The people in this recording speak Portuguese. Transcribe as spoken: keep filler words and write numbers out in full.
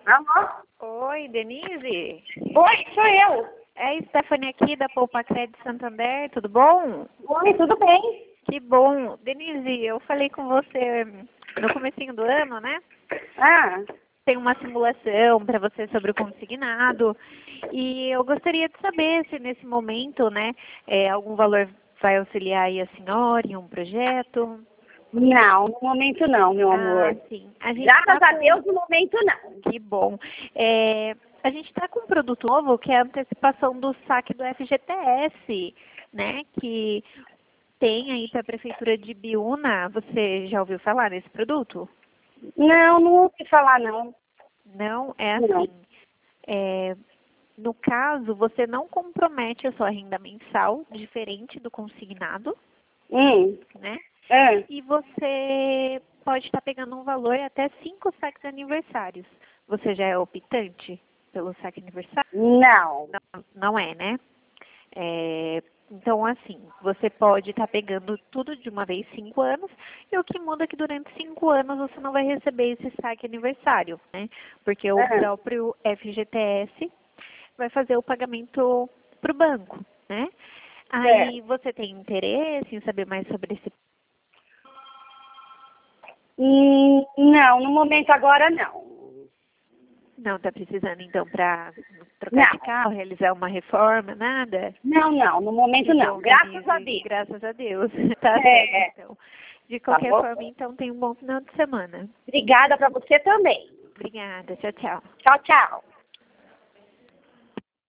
Alô? Oi, Denise? Oi, sou eu. É a Stephanie aqui da Poupa Crédito Santander, tudo bom? Oi, tudo bem? Que bom. Denise, eu falei com você no comecinho do ano, né? Ah, Tem uma simulação para você sobre o consignado e eu gostaria de saber se nesse momento, né, é, algum valor vai auxiliar aí a senhora em um projeto. não, no momento não, meu Ah, amor. sim. A gente Graças tá a com... Deus, no momento não. Que bom. É, a gente está com um produto novo que é a antecipação do saque do F G T S, né? Que tem aí para a Prefeitura de Biúna. Você já ouviu falar nesse produto? Não, não ouvi falar, não. Não, é Não. assim. É, no caso, você não compromete a sua renda mensal, diferente do consignado, Hum, né? é. E você pode estar pegando um valor até cinco saques aniversários. Você já é optante pelo saque aniversário? Não. Não, não é, né? É, então, assim, você pode estar pegando tudo de uma vez, cinco anos, e o que muda é que durante cinco anos você não vai receber esse saque aniversário, né? Porque o É. próprio F G T S vai fazer o pagamento para o banco, né? Aí você tem interesse em saber mais sobre esse... Hum, não, no momento agora não. Não, está precisando então para trocar Não. de carro, realizar uma reforma, nada? Não, não, no momento Que não. bom, Graças a Denise, Deus. graças a Deus. Tá certo, É. então. De Tá qualquer bom? forma, então, tenha um bom final de semana. Obrigada pra você também. Obrigada, tchau, tchau. Tchau, tchau.